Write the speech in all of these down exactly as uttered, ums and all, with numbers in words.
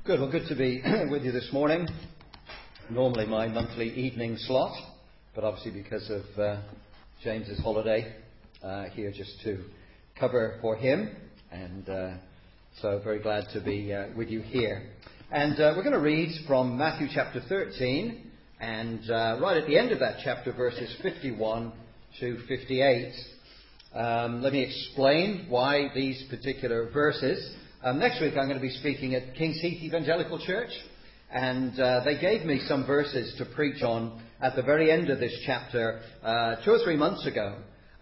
Good, well, good to be with you this morning. Normally my monthly evening slot, but obviously because of uh, James's holiday, uh, here just to cover for him, and uh, so very glad to be uh, with you here. And uh, we're going to read from Matthew chapter thirteen, and uh, right at the end of that chapter, verses fifty-one to fifty-eight. Um, let me explain why these particular verses. Um, next week I'm going to be speaking at King's Heath Evangelical Church, and uh, they gave me some verses to preach on at the very end of this chapter uh, two or three months ago.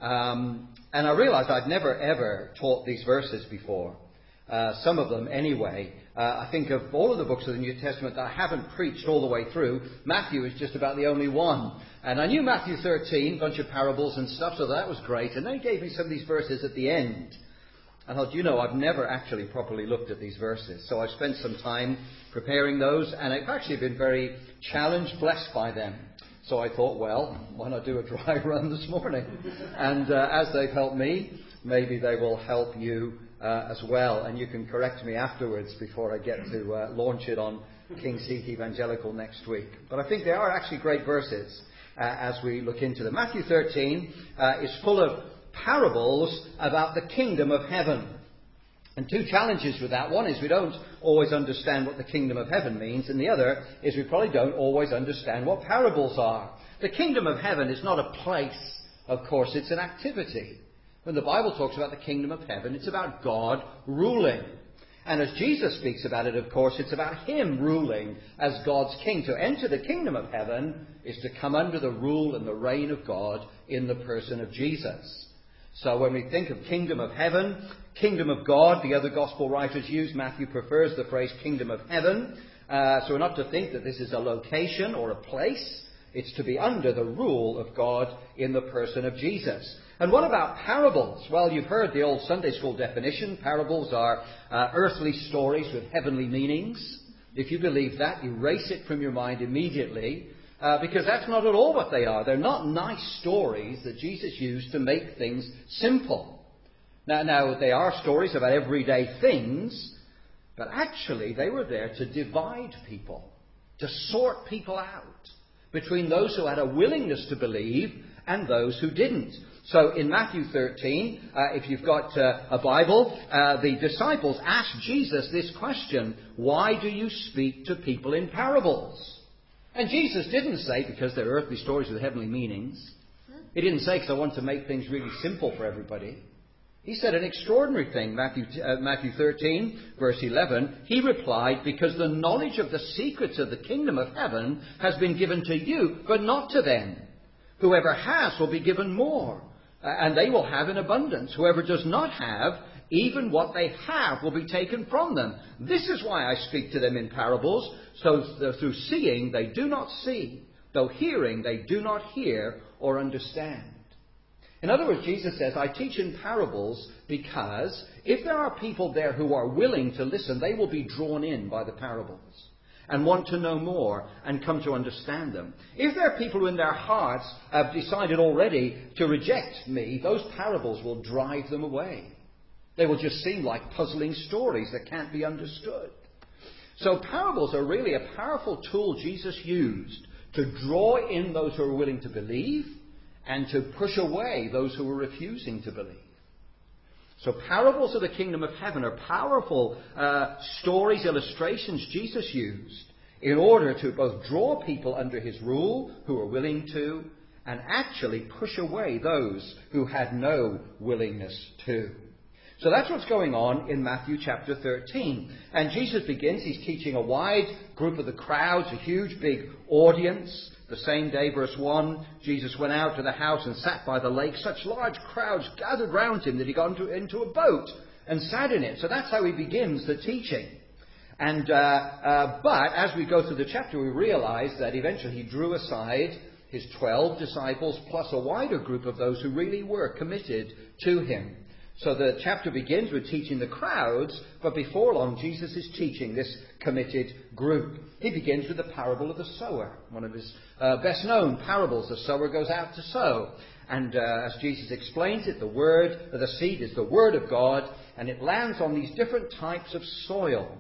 Um, and I realised I'd never ever taught these verses before. Uh, some of them anyway. Uh, I think of all of the books of the New Testament that I haven't preached all the way through, Matthew is just about the only one. And I knew Matthew thirteen, a bunch of parables and stuff, so that was great. And then he gave me some of these verses at the end. I thought, you know, I've never actually properly looked at these verses. So I spent some time preparing those, and I've actually been very challenged, blessed by them. So I thought, well, why not do a dry run this morning? And uh, as they've helped me, maybe they will help you uh, as well. And you can correct me afterwards before I get to uh, launch it on King's Heath Evangelical next week. But I think they are actually great verses uh, as we look into them. Matthew thirteen uh, is full of parables about the kingdom of heaven. And two challenges with that. One is we don't always understand what the kingdom of heaven means, and the other is we probably don't always understand what parables are. The kingdom of heaven is not a place, of course, it's an activity. When the Bible talks about the kingdom of heaven, it's about God ruling. And as Jesus speaks about it, of course, it's about Him ruling as God's king. To enter the kingdom of heaven is to come under the rule and the reign of God in the person of Jesus. So when we think of kingdom of heaven, kingdom of God, the other gospel writers use, Matthew prefers the phrase kingdom of heaven. Uh, so we're not to think that this is a location or a place. It's to be under the rule of God in the person of Jesus. And what about parables? Well, you've heard the old Sunday school definition. Parables are uh, earthly stories with heavenly meanings. If you believe that, erase it from your mind immediately. Uh, because that's not at all what they are. They're not nice stories that Jesus used to make things simple. Now, now, they are stories about everyday things, but actually they were there to divide people, to sort people out between those who had a willingness to believe and those who didn't. So in Matthew thirteen, uh, if you've got uh, a Bible, uh, the disciples asked Jesus this question: why do you speak to people in parables? And Jesus didn't say, because they're earthly stories with heavenly meanings. He didn't say, because I want to make things really simple for everybody. He said an extraordinary thing, Matthew, uh, Matthew thirteen, verse eleven. He replied, because the knowledge of the secrets of the kingdom of heaven has been given to you, but not to them. Whoever has will be given more, uh, and they will have in abundance. Whoever does not have, even what they have will be taken from them. This is why I speak to them in parables, so that through seeing they do not see, though hearing they do not hear or understand. In other words, Jesus says, I teach in parables because if there are people there who are willing to listen, they will be drawn in by the parables and want to know more and come to understand them. If there are people who in their hearts have decided already to reject me, those parables will drive them away. They will just seem like puzzling stories that can't be understood. So parables are really a powerful tool Jesus used to draw in those who are willing to believe and to push away those who are refusing to believe. So parables of the kingdom of heaven are powerful uh, stories, illustrations Jesus used in order to both draw people under his rule who are willing to, and actually push away those who had no willingness to. So that's what's going on in Matthew chapter thirteen. And Jesus begins, he's teaching a wide group of the crowds, a huge big audience. The same day, verse one, Jesus went out to the house and sat by the lake. Such large crowds gathered round him that he got into, into a boat and sat in it. So that's how he begins the teaching. And uh, uh, but as we go through the chapter, we realize that eventually he drew aside his twelve disciples plus a wider group of those who really were committed to him. So the chapter begins with teaching the crowds, but before long Jesus is teaching this committed group. He begins with the parable of the sower, one of his uh, best known parables. The sower goes out to sow. And uh, as Jesus explains it, the word, the seed is the word of God, and it lands on these different types of soil.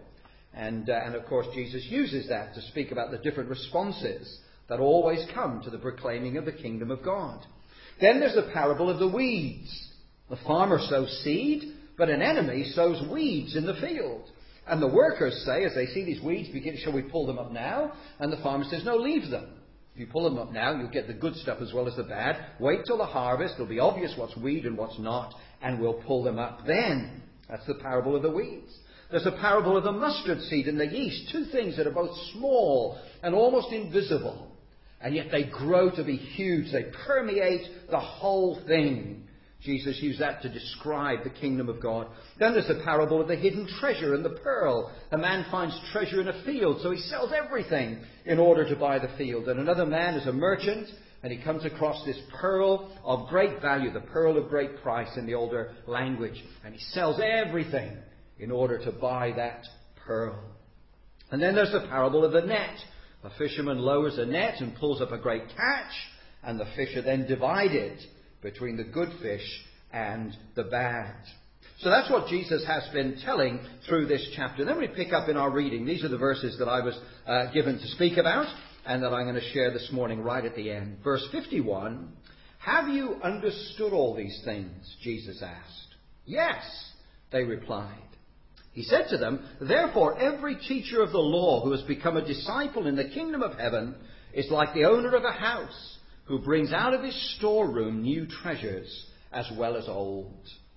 And, uh, and of course, Jesus uses that to speak about the different responses that always come to the proclaiming of the kingdom of God. Then there's the parable of the weeds. The farmer sows seed, but an enemy sows weeds in the field. And the workers say, as they see these weeds begin, shall we pull them up now? And the farmer says, no, leave them. If you pull them up now, you'll get the good stuff as well as the bad. Wait till the harvest. It'll be obvious what's weed and what's not, and we'll pull them up then. That's the parable of the weeds. There's a parable of the mustard seed and the yeast, two things that are both small and almost invisible. And yet they grow to be huge. They permeate the whole thing. Jesus used that to describe the kingdom of God. Then there's the parable of the hidden treasure and the pearl. A man finds treasure in a field, so he sells everything in order to buy the field. And another man is a merchant, and he comes across this pearl of great value, the pearl of great price in the older language. And he sells everything in order to buy that pearl. And then there's the parable of the net. A fisherman lowers a net and pulls up a great catch, and the fish are then divided between the good fish and the bad. So that's what Jesus has been telling through this chapter. Then we pick up in our reading. These are the verses that I was uh, given to speak about and that I'm going to share this morning right at the end. Verse fifty-one, have you understood all these things? Jesus asked. Yes, they replied. He said to them, therefore every teacher of the law who has become a disciple in the kingdom of heaven is like the owner of a house who brings out of his storeroom new treasures as well as old.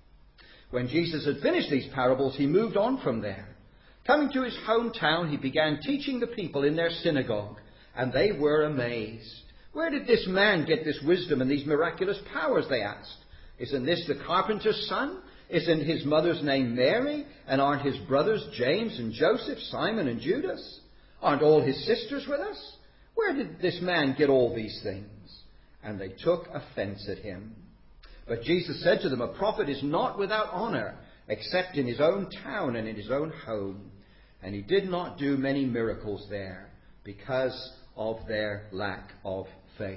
When Jesus had finished these parables, he moved on from there. Coming to his hometown, he began teaching the people in their synagogue, and they were amazed. Where did this man get this wisdom and these miraculous powers, they asked. Isn't this the carpenter's son? Isn't his mother's name Mary? And aren't his brothers James and Joseph, Simon and Judas? Aren't all his sisters with us? Where did this man get all these things? And they took offense at him. But Jesus said to them, a prophet is not without honor, except in his own town and in his own home. And he did not do many miracles there, because of their lack of faith.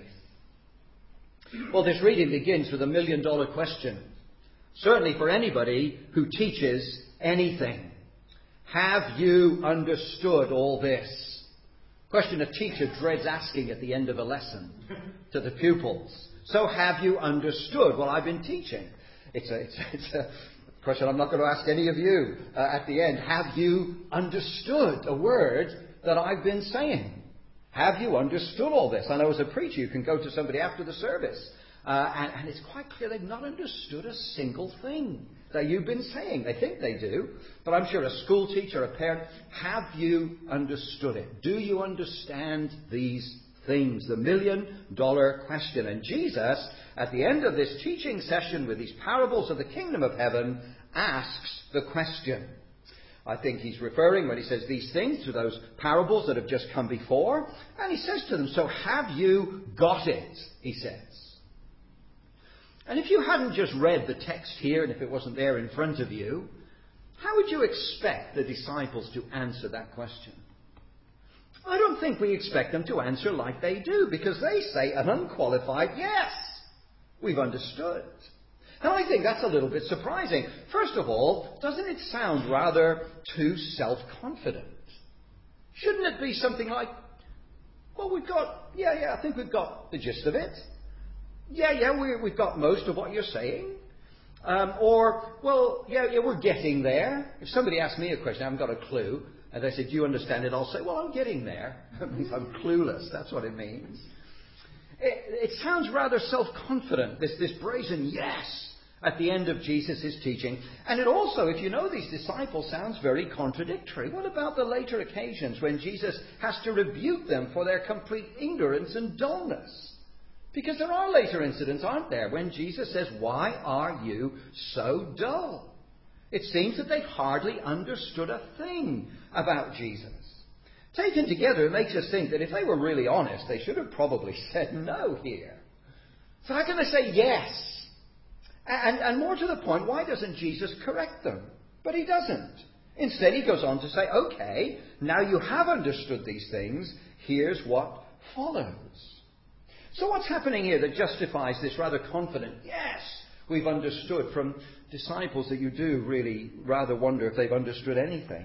Well, this reading begins with a million dollar question. Certainly for anybody who teaches anything. Have you understood all this? Question a teacher dreads asking at the end of a lesson to the pupils. So have you understood what I've been teaching? It's a, it's a, it's a question I'm not going to ask any of you uh, at the end. Have you understood a word that I've been saying? Have you understood all this? I know as a preacher you can go to somebody after the service uh, and, and it's quite clear they've not understood a single thing that you've been saying. They think they do, but I'm sure a school teacher, a parent, have you understood it? Do you understand these things? The million dollar question. And Jesus, at the end of this teaching session with these parables of the kingdom of heaven, asks the question. I think he's referring, when he says these things, to those parables that have just come before. And he says to them, so have you got it? He says. And if you hadn't just read the text here, and if it wasn't there in front of you, how would you expect the disciples to answer that question? I don't think we expect them to answer like they do, because they say an unqualified yes. We've understood. And I think that's a little bit surprising. First of all, doesn't it sound rather too self-confident? Shouldn't it be something like, well, we've got, yeah, yeah, I think we've got the gist of it. Yeah, yeah, we, we've got most of what you're saying. Um, or, well, yeah, yeah, we're getting there. If somebody asks me a question, I haven't got a clue, and they say, do you understand it? I'll say, well, I'm getting there. It means I'm clueless. That's what it means. It, it sounds rather self-confident, this, this brazen yes at the end of Jesus' teaching. And it also, if you know these disciples, sounds very contradictory. What about the later occasions when Jesus has to rebuke them for their complete ignorance and dullness? Because there are later incidents, aren't there, when Jesus says, why are you so dull? It seems that they've hardly understood a thing about Jesus. Taken together, it makes us think that if they were really honest, they should have probably said no here. So how can they say yes? And, and more to the point, why doesn't Jesus correct them? But he doesn't. Instead, he goes on to say, okay, now you have understood these things, here's what follows. So what's happening here that justifies this rather confident, yes, we've understood, from disciples that you do really rather wonder if they've understood anything?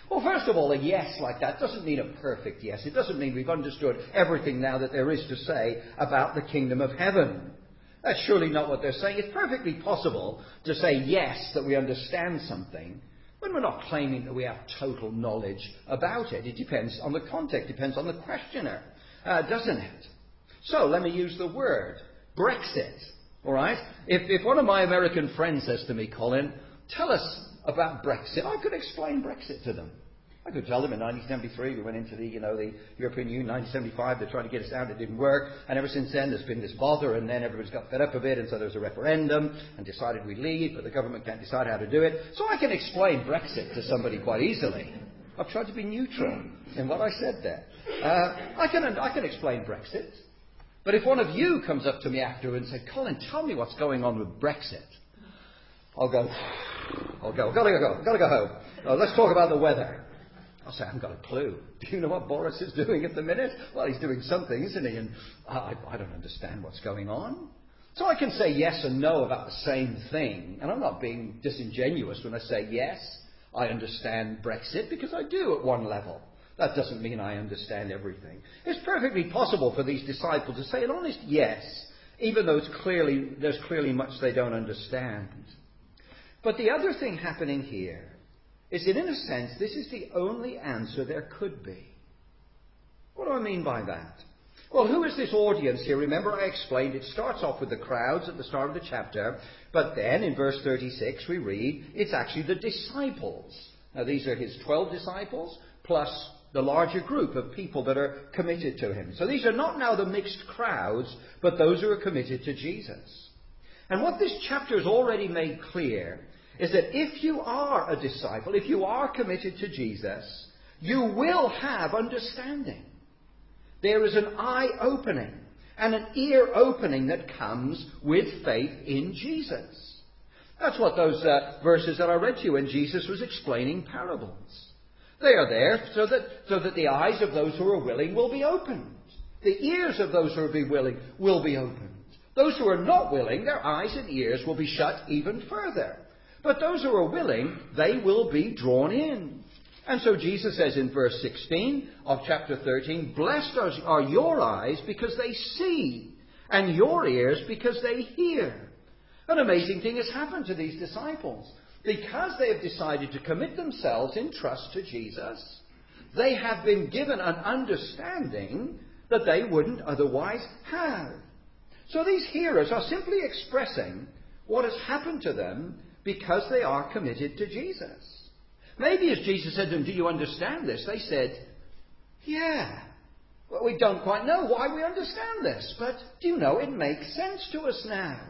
Well, first of all, a yes like that doesn't mean a perfect yes. It doesn't mean we've understood everything now that there is to say about the kingdom of heaven. That's surely not what they're saying. It's perfectly possible to say yes, that we understand something, when we're not claiming that we have total knowledge about it. It depends on the context, depends on the questioner, uh, doesn't it? So let me use the word Brexit. All right? If, if one of my American friends says to me, Colin, tell us about Brexit, I could explain Brexit to them. I could tell them in nineteen seventy-three we went into the, you know, the European Union. nineteen seventy-five they tried to get us out, it didn't work, and ever since then there's been this bother, and then everybody's got fed up a bit, and so there was a referendum and decided we leave, but the government can't decide how to do it. So I can explain Brexit to somebody quite easily. I've tried to be neutral in what I said there. Uh, I can I can explain Brexit, but if one of you comes up to me afterwards and says, Colin, tell me what's going on with Brexit, I'll go, I'll go, gotta go, gotta go home. Uh, let's talk about the weather. I'll say, I haven't got a clue. Do you know what Boris is doing at the minute? Well, he's doing something, isn't he? And I, I don't understand what's going on. So I can say yes and no about the same thing. And I'm not being disingenuous when I say yes, I understand Brexit, because I do at one level. That doesn't mean I understand everything. It's perfectly possible for these disciples to say an honest yes, even though it's clearly, there's clearly much they don't understand. But the other thing happening here is that, in a sense, this is the only answer there could be. What do I mean by that? Well, who is this audience here? Remember I explained it starts off with the crowds at the start of the chapter, but then in verse thirty-six we read it's actually the disciples. Now these are his twelve disciples plus the larger group of people that are committed to him. So these are not now the mixed crowds, but those who are committed to Jesus. And what this chapter has already made clear is that if you are a disciple, if you are committed to Jesus, you will have understanding. There is an eye opening and an ear opening that comes with faith in Jesus. That's what those uh, verses that I read to you when Jesus was explaining parables. They are there so that, so that the eyes of those who are willing will be opened. The ears of those who are willing will be opened. Those who are not willing, their eyes and ears will be shut even further. But those who are willing, they will be drawn in. And so Jesus says in verse sixteen of chapter thirteen, blessed are your eyes because they see, and your ears because they hear. An amazing thing has happened to these disciples. Because they have decided to commit themselves in trust to Jesus, they have been given an understanding that they wouldn't otherwise have. So these hearers are simply expressing what has happened to them because they are committed to Jesus. Maybe as Jesus said to them, do you understand this? They said, yeah. Well, we don't quite know why we understand this, but do you know, it makes sense to us now.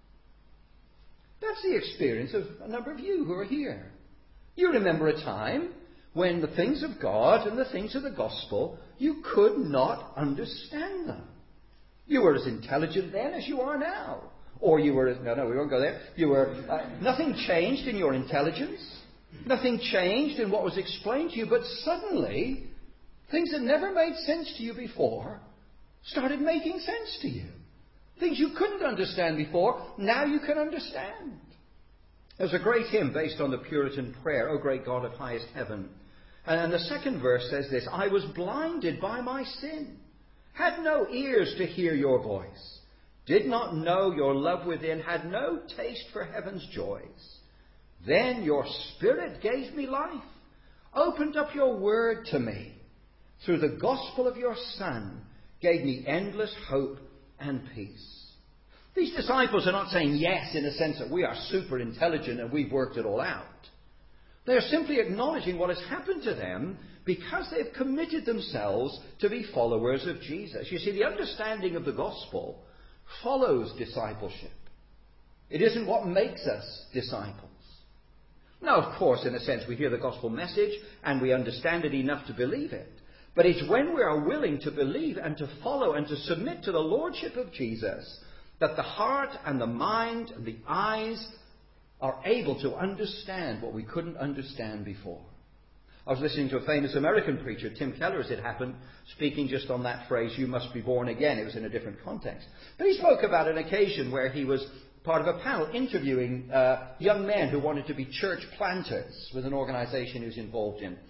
That's the experience of a number of you who are here. You remember a time when the things of God and the things of the gospel, you could not understand them. You were as intelligent then as you are now. Or you were, no, no, we won't go there. You were, uh, nothing changed in your intelligence. Nothing changed in what was explained to you. But suddenly, things that never made sense to you before started making sense to you. Things you couldn't understand before, now you can understand. There's a great hymn based on the Puritan prayer, O great God of highest heaven. And the second verse says this, I was blinded by my sin, had no ears to hear your voice, did not know your love within, had no taste for heaven's joys. Then your Spirit gave me life, opened up your word to me. Through the gospel of your Son, gave me endless hope and peace. These disciples are not saying yes in the sense that we are super intelligent and we've worked it all out. They are simply acknowledging what has happened to them because they have committed themselves to be followers of Jesus. You see, the understanding of the gospel follows discipleship. It isn't what makes us disciples. Now, of course, in a sense, we hear the gospel message and we understand it enough to believe it. But it's when we are willing to believe and to follow and to submit to the lordship of Jesus that the heart and the mind and the eyes are able to understand what we couldn't understand before. I was listening to a famous American preacher, Tim Keller, as it happened, speaking just on that phrase, you must be born again. It was in a different context. But he spoke about an occasion where he was part of a panel interviewing uh, young men who wanted to be church planters with an organization he was involved in.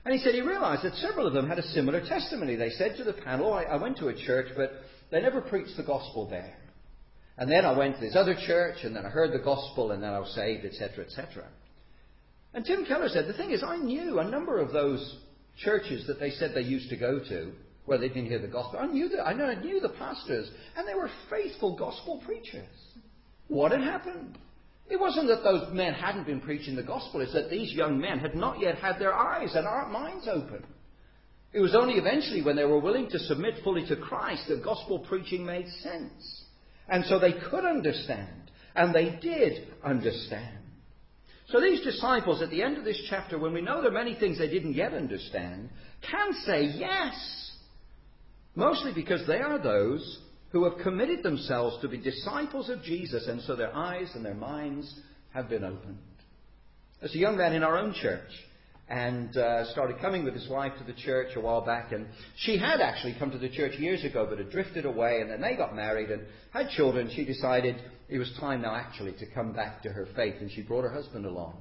And he said he realized that several of them had a similar testimony. They said to the panel, oh, I, I went to a church, but they never preached the gospel there. And then I went to this other church, and then I heard the gospel, and then I was saved, et cetera, et cetera. And Tim Keller said, the thing is, I knew a number of those churches that they said they used to go to, where they didn't hear the gospel. I knew that. I know I knew the pastors, and they were faithful gospel preachers. What had happened? It wasn't that those men hadn't been preaching the gospel. It's that these young men had not yet had their eyes and our minds open. It was only eventually when they were willing to submit fully to Christ that gospel preaching made sense. And so they could understand. And they did understand. So these disciples at the end of this chapter, when we know there are many things they didn't yet understand, can say yes. Mostly because they are those who have committed themselves to be disciples of Jesus, and so their eyes and their minds have been opened. There's a young man in our own church, and uh, started coming with his wife to the church a while back, and she had actually come to the church years ago, but had drifted away, and then they got married and had children. She decided it was time now actually to come back to her faith, and she brought her husband along.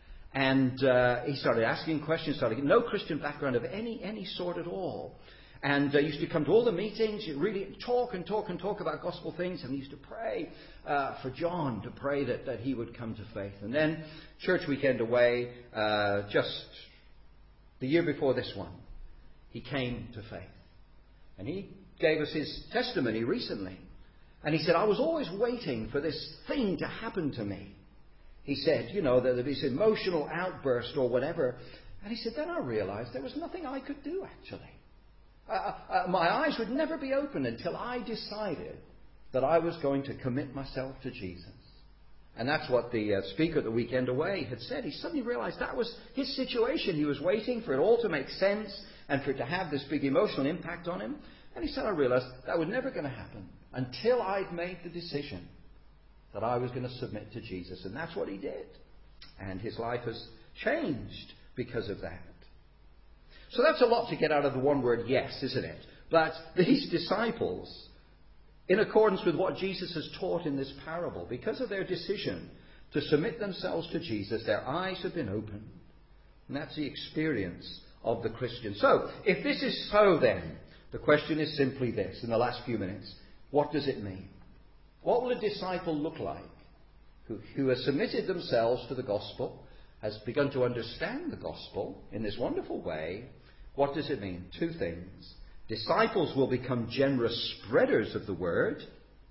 And uh, he started asking questions, started no Christian background of any any sort at all. And uh, used to come to all the meetings, really talk and talk and talk about gospel things. And we used to pray uh, for John, to pray that, that he would come to faith. And then, church weekend away, uh, just the year before this one, he came to faith. And he gave us his testimony recently. And he said, I was always waiting for this thing to happen to me. He said, you know, there'd be this emotional outburst or whatever. And he said, then I realized there was nothing I could do, actually. Uh, uh, my eyes would never be open until I decided that I was going to commit myself to Jesus. And that's what the uh, speaker at the weekend away had said. He suddenly realized that was his situation. He was waiting for it all to make sense and for it to have this big emotional impact on him. And he said, I realized that was never going to happen until I'd made the decision that I was going to submit to Jesus. And that's what he did. And his life has changed because of that. So that's a lot to get out of the one word yes, isn't it? But these disciples, in accordance with what Jesus has taught in this parable, because of their decision to submit themselves to Jesus, their eyes have been opened. And that's the experience of the Christian. So, if this is so then, the question is simply this, in the last few minutes, what does it mean? What will a disciple look like who, who has submitted themselves to the gospel, has begun to understand the gospel in this wonderful way? What does it mean? Two things. Disciples will become generous spreaders of the word,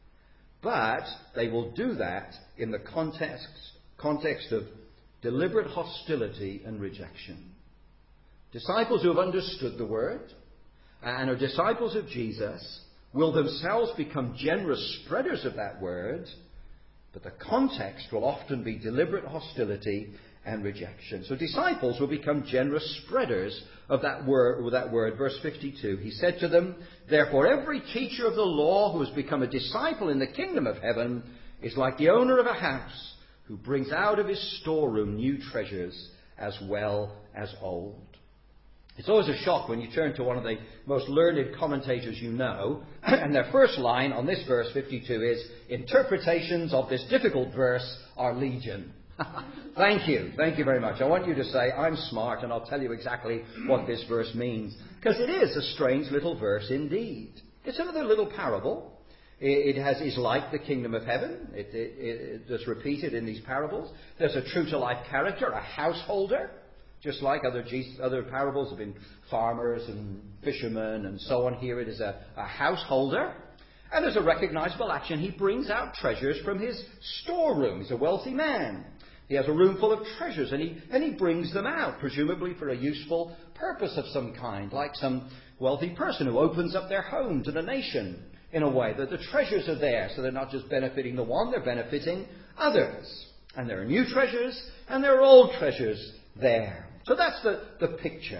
but they will do that in the context, context of deliberate hostility and rejection. Disciples who have understood the word and are disciples of Jesus will themselves become generous spreaders of that word, but the context will often be deliberate hostility and rejection. So disciples will become generous spreaders of that word, with that word. Verse fifty-two, he said to them, therefore every teacher of the law who has become a disciple in the kingdom of heaven is like the owner of a house who brings out of his storeroom new treasures as well as old. It's always a shock when you turn to one of the most learned commentators you know, and their first line on this verse fifty-two is, interpretations of this difficult verse are legion. Thank you. Thank you very much. I want you to say, I'm smart, and I'll tell you exactly what this verse means. Because it is a strange little verse indeed. It's another little parable. It has is like the kingdom of heaven. It, it, it is repeated in these parables. There's a true-to-life character, a householder. Just like other Jesus, other parables have been farmers and fishermen and so on. Here it is a, a householder. And there's a recognizable action. He brings out treasures from his storeroom. He's a wealthy man. He has a room full of treasures, and he, and he brings them out, presumably for a useful purpose of some kind, like some wealthy person who opens up their home to the nation in a way that the treasures are there, so they're not just benefiting the one, they're benefiting others. And there are new treasures, and there are old treasures there. So that's the, the picture.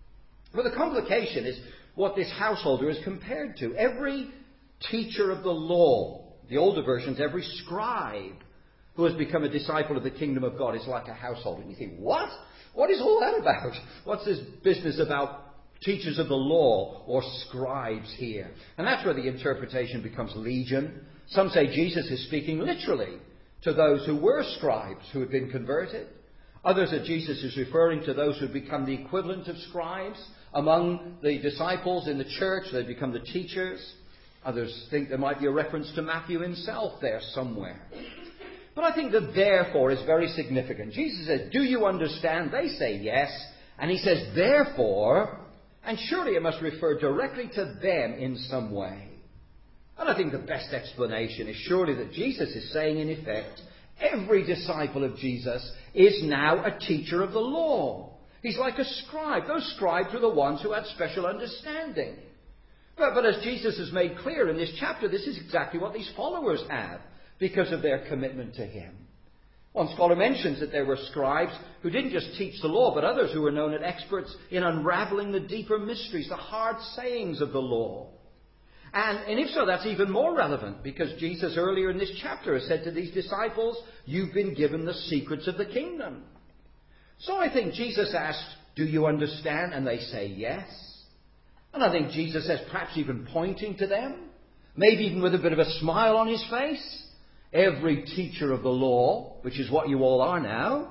But the complication is what this householder is compared to. Every teacher of the law, the older versions, every scribe who has become a disciple of the kingdom of God is like a householder. And you think, what? What is all that about? What's this business about teachers of the law or scribes here? And that's where the interpretation becomes legion. Some say Jesus is speaking literally to those who were scribes who had been converted. Others that Jesus is referring to those who become the equivalent of scribes among the disciples in the church. They become the teachers. Others think there might be a reference to Matthew himself there somewhere. But I think the therefore is very significant. Jesus says, do you understand? They say yes. And he says, therefore, and surely it must refer directly to them in some way. And I think the best explanation is surely that Jesus is saying, in effect, every disciple of Jesus is now a teacher of the law. He's like a scribe. Those scribes were the ones who had special understanding. But, but as Jesus has made clear in this chapter, this is exactly what these followers have because of their commitment to him. One scholar mentions that there were scribes who didn't just teach the law, but others who were known as experts in unraveling the deeper mysteries, the hard sayings of the law. And, and if so, that's even more relevant because Jesus earlier in this chapter has said to these disciples, you've been given the secrets of the kingdom. So I think Jesus asked, do you understand? And they say yes. And I think Jesus says, perhaps even pointing to them, maybe even with a bit of a smile on his face, every teacher of the law, which is what you all are now,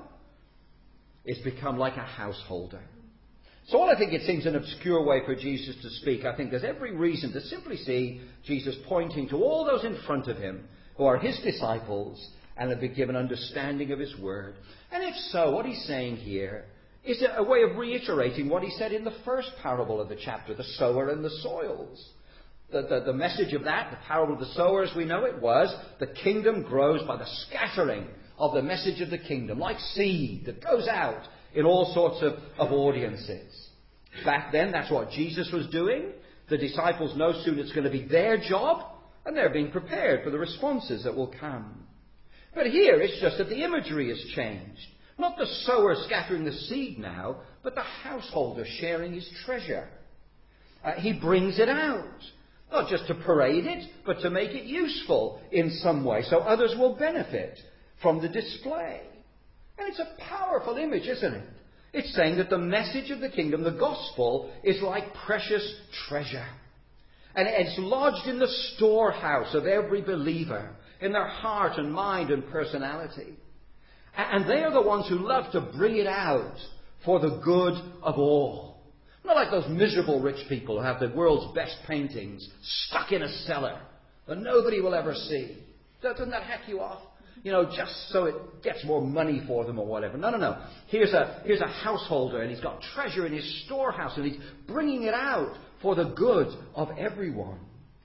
is become like a householder. So while I think it seems an obscure way for Jesus to speak, I think there's every reason to simply see Jesus pointing to all those in front of him who are his disciples and have been given understanding of his word. And if so, what he's saying here is a way of reiterating what he said in the first parable of the chapter, the sower and the soils. The, the, the message of that, the parable of the sower as we know it, was the kingdom grows by the scattering of the message of the kingdom, like seed that goes out in all sorts of, of audiences. Back then, that's what Jesus was doing. The disciples know soon it's going to be their job, and they're being prepared for the responses that will come. But here, it's just that the imagery has changed. Not the sower scattering the seed now, but the householder sharing his treasure. Uh, he brings it out. Not just to parade it, but to make it useful in some way, so others will benefit from the display. And it's a powerful image, isn't it? It's saying that the message of the kingdom, the gospel, is like precious treasure. And it's lodged in the storehouse of every believer, in their heart and mind and personality. And they are the ones who love to bring it out for the good of all. Not like those miserable rich people who have the world's best paintings stuck in a cellar that nobody will ever see. Doesn't that hack you off? You know, just so it gets more money for them or whatever. No, no, no. Here's a, here's a householder and he's got treasure in his storehouse and he's bringing it out for the good of everyone.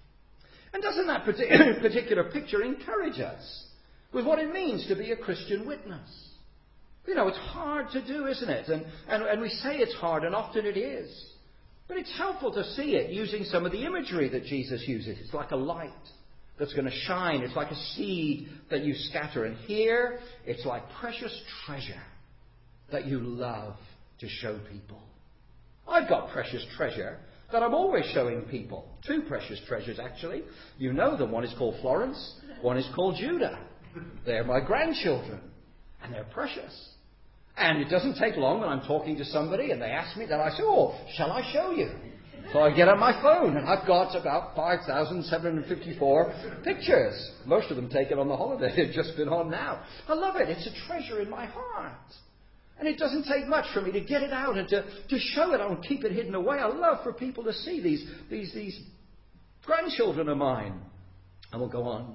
And doesn't that particular picture encourage us with what it means to be a Christian witness? You know, it's hard to do, isn't it? And, and, and we say it's hard, and often it is. But it's helpful to see it using some of the imagery that Jesus uses. It's like a light that's going to shine. It's like a seed that you scatter. And here, it's like precious treasure that you love to show people. I've got precious treasure that I'm always showing people. Two precious treasures, actually. You know them. One is called Florence. One is called Judah. They're my grandchildren. And they're precious. And it doesn't take long when I'm talking to somebody and they ask me, then I say, oh, shall I show you? So I get on my phone and I've got about five thousand seven hundred fifty-four pictures. Most of them taken on the holiday they've just been on now. I love it. It's a treasure in my heart. And it doesn't take much for me to get it out and to, to show it. I don't keep it hidden away. I love for people to see these, these, these grandchildren of mine. And we'll go on.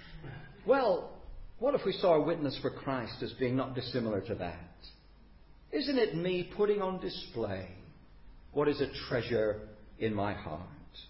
Well, what if we saw a witness for Christ as being not dissimilar to that? Isn't it me putting on display what is a treasure in my heart?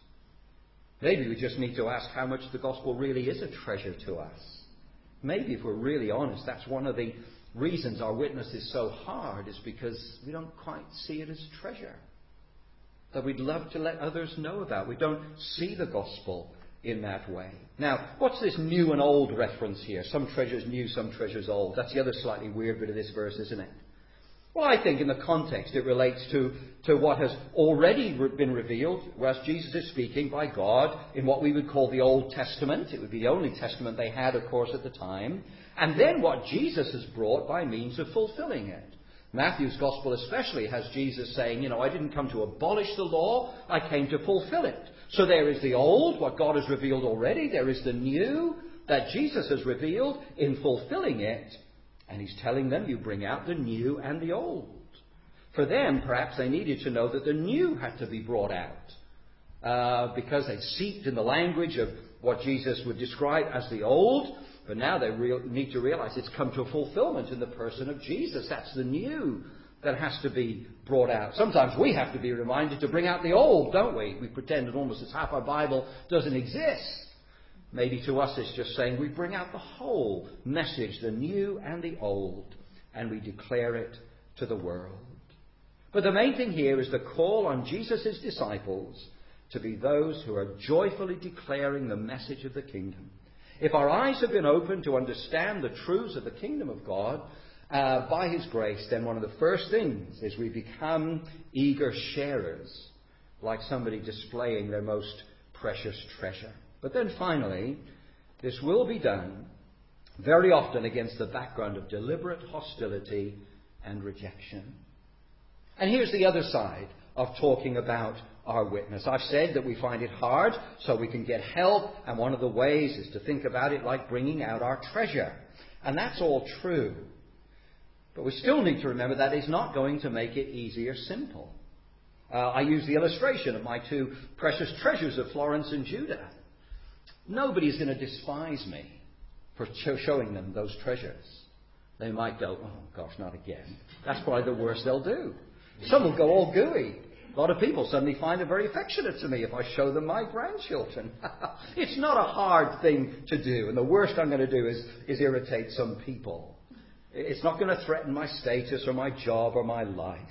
Maybe we just need to ask how much the gospel really is a treasure to us. Maybe if we're really honest, that's one of the reasons our witness is so hard, is because we don't quite see it as treasure that we'd love to let others know about. We don't see the gospel in that way. Now, what's this new and old reference here? Some treasures new, some treasures old. That's the other slightly weird bit of this verse, isn't it? Well, I think in the context it relates to, to what has already been revealed, whereas Jesus is speaking by God in what we would call the Old Testament. It would be the only testament they had, of course, at the time. And then what Jesus has brought by means of fulfilling it. Matthew's Gospel especially has Jesus saying, you know, I didn't come to abolish the law, I came to fulfill it. So there is the old, what God has revealed already. There is the new that Jesus has revealed in fulfilling it. And he's telling them, you bring out the new and the old. For them, perhaps they needed to know that the new had to be brought out, uh, because they seeped in the language of what Jesus would describe as the old. But now they re- need to realize it's come to a fulfillment in the person of Jesus. That's the new that has to be brought out. Sometimes we have to be reminded to bring out the old, don't we? We pretend that almost as half our Bible doesn't exist. Maybe to us it's just saying we bring out the whole message, the new and the old, and we declare it to the world. But the main thing here is the call on Jesus' disciples to be those who are joyfully declaring the message of the kingdom. If our eyes have been opened to understand the truths of the kingdom of God uh, by his grace, then one of the first things is we become eager sharers, like somebody displaying their most precious treasure. But then finally, this will be done very often against the background of deliberate hostility and rejection. And here's the other side of talking about our witness. I've said that we find it hard, so we can get help, and one of the ways is to think about it like bringing out our treasure. And that's all true. But we still need to remember that is not going to make it easy or simple. Uh, I use the illustration of my two precious treasures of Florence and Judah. Nobody's going to despise me for showing them those treasures. They might go, oh gosh, not again. That's probably the worst they'll do. Some will go all gooey. A lot of people suddenly find it very affectionate to me if I show them my grandchildren. It's not a hard thing to do. And the worst I'm going to do is, is irritate some people. It's not going to threaten my status or my job or my life.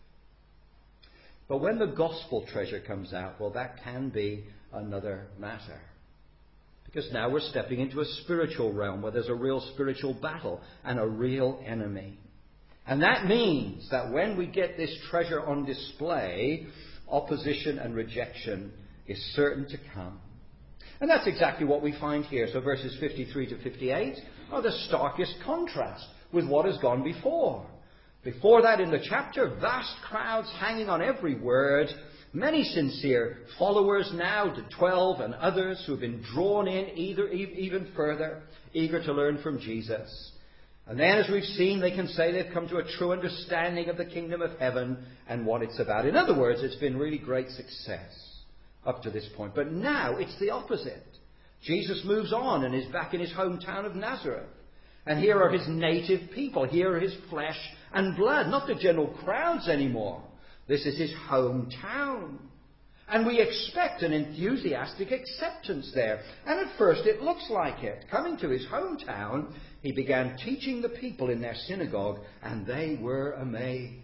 But when the gospel treasure comes out, well, that can be another matter. Because now we're stepping into a spiritual realm where there's a real spiritual battle and a real enemy. And that means that when we get this treasure on display, opposition and rejection is certain to come. And that's exactly what we find here. So verses fifty-three to fifty-eight are the starkest contrast with what has gone before. Before that in the chapter, vast crowds hanging on every word. Many sincere followers now, to twelve and others who have been drawn in either, even further, eager to learn from Jesus. And then, as we've seen, they can say they've come to a true understanding of the kingdom of heaven and what it's about. In other words, it's been really great success up to this point. But now it's the opposite. Jesus moves on and is back in his hometown of Nazareth. And here are his native people. Here are his flesh and blood, not the general crowds anymore. This is his hometown. And we expect an enthusiastic acceptance there. And at first it looks like it. Coming to his hometown, he began teaching the people in their synagogue, and they were amazed.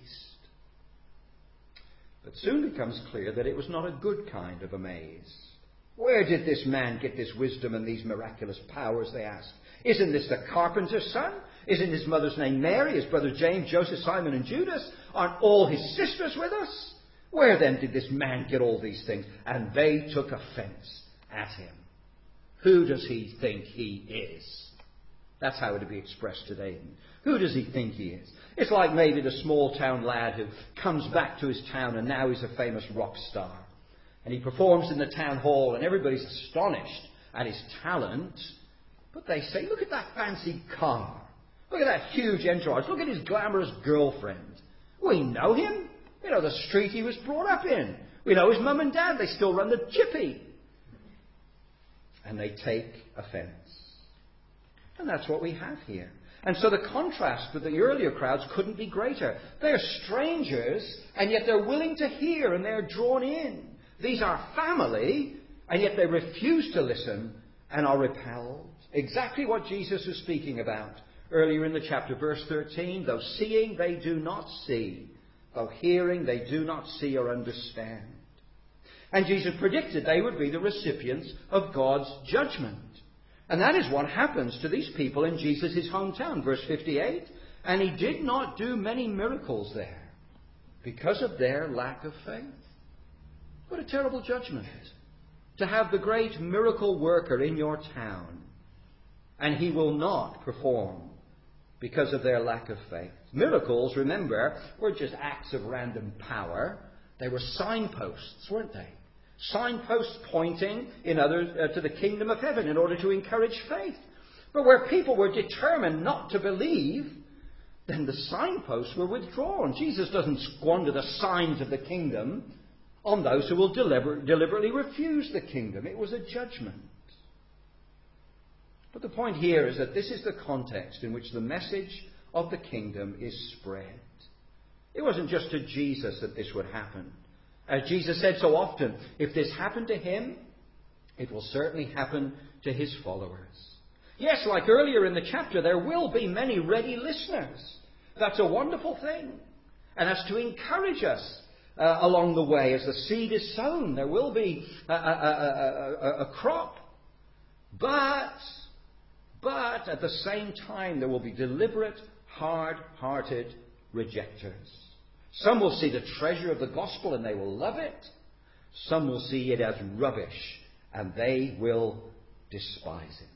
But soon becomes clear that it was not a good kind of amaze. Where did this man get this wisdom and these miraculous powers, they asked. Isn't this the carpenter's son? Isn't his mother's name Mary, his brothers James, Joseph, Simon and Judas? Aren't all his sisters with us? Where then did this man get all these things? And they took offense at him. Who does he think he is? That's how it would be expressed today. Who does he think he is? It's like maybe the small town lad who comes back to his town and now he's a famous rock star. And he performs in the town hall and everybody's astonished at his talent. But they say, look at that fancy car. Look at that huge entourage. Look at his glamorous girlfriend. We know him. We know the street he was brought up in. We know his mum and dad. They still run the chippy. And they take offence. And that's what we have here. And so the contrast with the earlier crowds couldn't be greater. They're strangers, and yet they're willing to hear, and they're drawn in. These are family, and yet they refuse to listen and are repelled. Exactly what Jesus was speaking about earlier in the chapter. Verse thirteen, though seeing, they do not see. Though hearing, they do not see or understand. And Jesus predicted they would be the recipients of God's judgment. And that is what happens to these people in Jesus' hometown. Verse fifty-eight, and he did not do many miracles there because of their lack of faith. What a terrible judgment. To have the great miracle worker in your town, and he will not perform because of their lack of faith. Miracles, remember, were just acts of random power. They were signposts, weren't they? Signposts pointing in others uh, to the kingdom of heaven in order to encourage faith. But where people were determined not to believe, then the signposts were withdrawn. Jesus doesn't squander the signs of the kingdom on those who will deliber- deliberately refuse the kingdom. It was a judgment. But the point here is that this is the context in which the message of the kingdom is spread. It wasn't just to Jesus that this would happen. As Jesus said so often, if this happened to him, it will certainly happen to his followers. Yes, like earlier in the chapter, there will be many ready listeners. That's a wonderful thing. And that's to encourage us uh, along the way. As the seed is sown, there will be a, a, a, a, a crop. But, but at the same time, there will be deliberate, hard-hearted rejectors. Some will see the treasure of the gospel and they will love it. Some will see it as rubbish and they will despise it.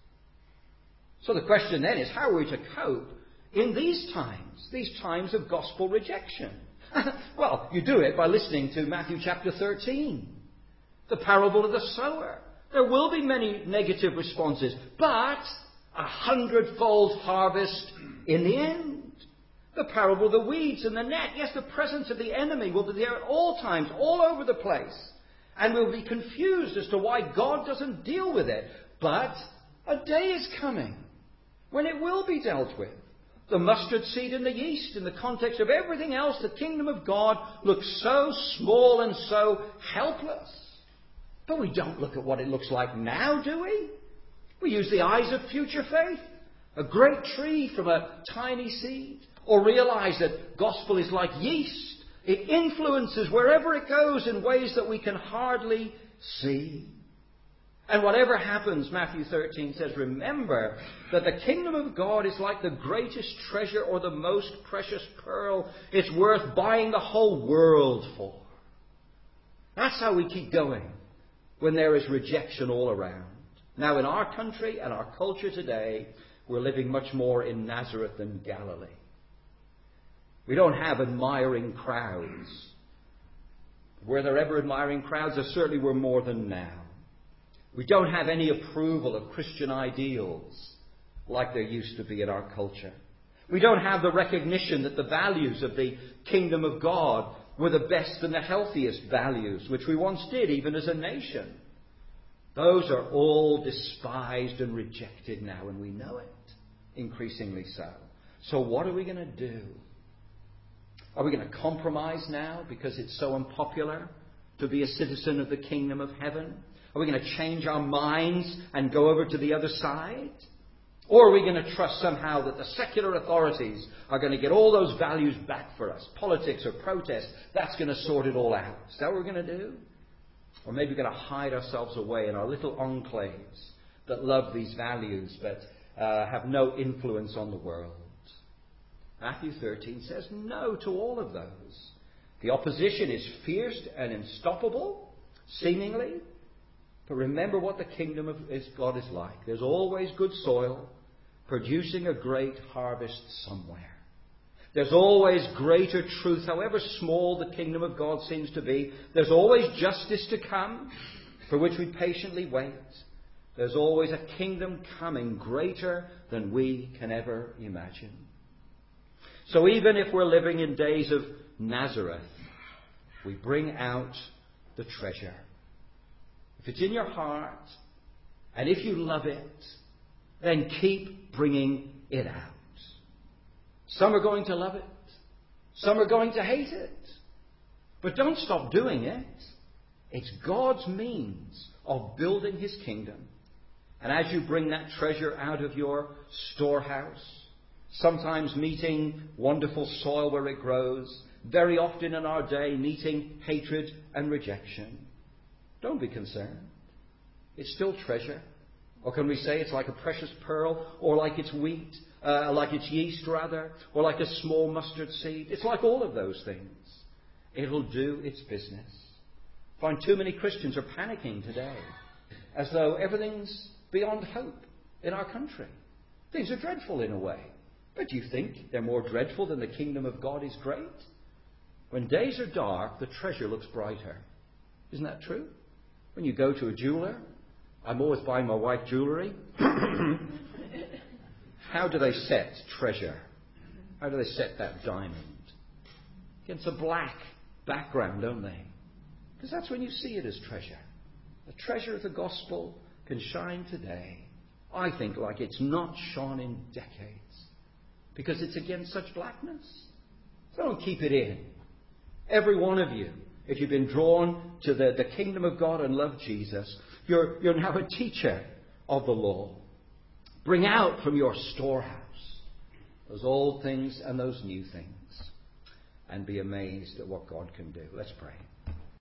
So the question then is, how are we to cope in these times, these times of gospel rejection? Well, you do it by listening to Matthew chapter thirteen, the parable of the sower. There will be many negative responses, but a hundredfold harvest in the end. The parable of the weeds and the net. Yes, the presence of the enemy will be there at all times, all over the place. And we'll be confused as to why God doesn't deal with it. But a day is coming when it will be dealt with. The mustard seed and the yeast, in the context of everything else, the kingdom of God looks so small and so helpless. But we don't look at what it looks like now, do we? We use the eyes of future faith. A great tree from a tiny seed. Or realize that gospel is like yeast. It influences wherever it goes in ways that we can hardly see. And whatever happens, Matthew thirteen says, remember that the kingdom of God is like the greatest treasure or the most precious pearl. It's worth buying the whole world for. That's how we keep going when there is rejection all around. Now in our country and our culture today, we're living much more in Nazareth than Galilee. We don't have admiring crowds. Were there ever admiring crowds? There certainly were more than now. We don't have any approval of Christian ideals like there used to be in our culture. We don't have the recognition that the values of the kingdom of God were the best and the healthiest values, which we once did, even as a nation. Those are all despised and rejected now, and we know it, increasingly so. So what are we going to do? Are we going to compromise now because it's so unpopular to be a citizen of the kingdom of heaven? Are we going to change our minds and go over to the other side? Or are we going to trust somehow that the secular authorities are going to get all those values back for us? Politics or protest, that's going to sort it all out. Is that what we're going to do? Or maybe we're going to hide ourselves away in our little enclaves that love these values but uh, have no influence on the world. Matthew thirteen says no to all of those. The opposition is fierce and unstoppable, seemingly. But remember what the kingdom of God is like. There's always good soil producing a great harvest somewhere. There's always greater truth, however small the kingdom of God seems to be. There's always justice to come, for which we patiently wait. There's always a kingdom coming greater than we can ever imagine. So even if we're living in days of Nazareth, we bring out the treasure. If it's in your heart, and if you love it, then keep bringing it out. Some are going to love it. Some are going to hate it. But don't stop doing it. It's God's means of building his kingdom. And as you bring that treasure out of your storehouse, sometimes meeting wonderful soil where it grows, very often in our day meeting hatred and rejection, don't be concerned. It's still treasure. Or can we say it's like a precious pearl, or like it's wheat, uh, like it's yeast rather, or like a small mustard seed? It's like all of those things. It'll do its business. I find too many Christians are panicking today, as though everything's beyond hope in our country. Things are dreadful in a way. But do you think they're more dreadful than the kingdom of God is great? When days are dark, the treasure looks brighter. Isn't that true? When you go to a jeweler, I'm always buying my wife jewellery. How do they set treasure? How do they set that diamond? Against a black background, don't they? Because that's when you see it as treasure. The treasure of the gospel can shine today, I think, like it's not shone in decades. Because it's against such blackness. So don't keep it in. Every one of you, if you've been drawn to the, the kingdom of God and love Jesus, you're, you're now a teacher of the law. Bring out from your storehouse those old things and those new things, and be amazed at what God can do. Let's pray.